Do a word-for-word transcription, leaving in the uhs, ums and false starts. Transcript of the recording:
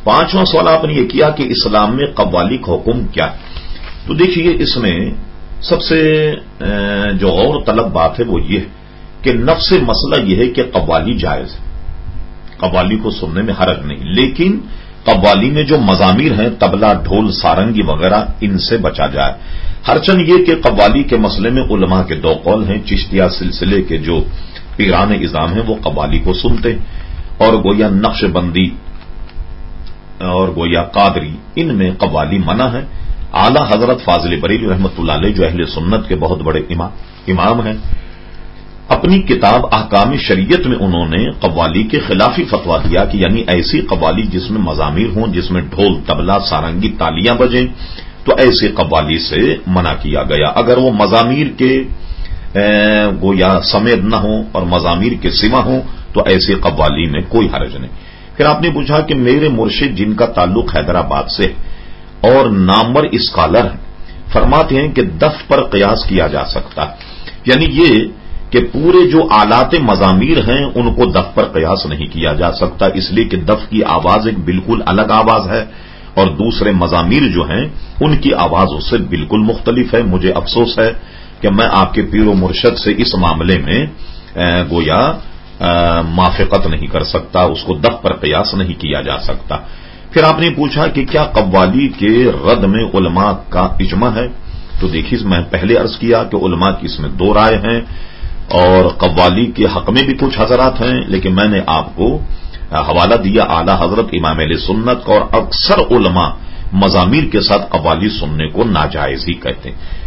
پانچواں سوال آپ نے یہ کیا کہ اسلام میں قوالی کا حکم کیا ہے. تو دیکھیے اس میں سب سے جو غور طلب بات ہے وہ یہ ہے کہ نفس مسئلہ یہ ہے کہ قوالی جائز ہے، قوالی کو سننے میں حرج نہیں، لیکن قوالی میں جو مزامیر ہیں طبلہ، ڈھول، سارنگی وغیرہ، ان سے بچا جائے. ہرچند یہ کہ قوالی کے مسئلے میں علماء کے دو قول ہیں. چشتیہ سلسلے کے جو پیران اظام ہیں وہ قوالی کو سنتے، اور گویا نقش بندی اور گویا قادری ان میں قوالی منع ہے. اعلی حضرت فاضل بریلوی رحمۃ اللہ علیہ جو اہل سنت کے بہت بڑے امام امام ہیں، اپنی کتاب احکام شریعت میں انہوں نے قوالی کے خلافی فتویٰ دیا کہ یعنی ایسی قوالی جس میں مزامیر ہوں، جس میں ڈھول، طبلہ، سارنگی، تالیاں بجیں، تو ایسی قوالی سے منع کیا گیا. اگر وہ مزامیر کے گویا سمیت نہ ہوں اور مزامیر کے سوا ہوں تو ایسی قوالی میں کوئی حرج نہیں. پھر آپ نے پوچھا کہ میرے مرشد جن کا تعلق حیدرآباد سے اور نامور اسکالر ہیں، فرماتے ہیں کہ دف پر قیاس کیا جا سکتا ہے. یعنی یہ کہ پورے جو آلات مزامیر ہیں ان کو دف پر قیاس نہیں کیا جا سکتا، اس لیے کہ دف کی آواز ایک بالکل الگ آواز ہے اور دوسرے مزامیر جو ہیں ان کی آواز اس سے بالکل مختلف ہے. مجھے افسوس ہے کہ میں آپ کے پیر و مرشد سے اس معاملے میں گویا موافقت نہیں کر سکتا، اس کو دف پر قیاس نہیں کیا جا سکتا. پھر آپ نے پوچھا کہ کیا قوالی کے رد میں علماء کا اجماع ہے. تو دیکھیے میں پہلے عرض کیا کہ علماء کی اس میں دو رائے ہیں اور قوالی کے حق میں بھی کچھ حضرات ہیں، لیکن میں نے آپ کو حوالہ دیا اعلی حضرت امام اہل سنت کا، اور اکثر علماء مزامیر کے ساتھ قوالی سننے کو ناجائز ہی کہتے ہیں.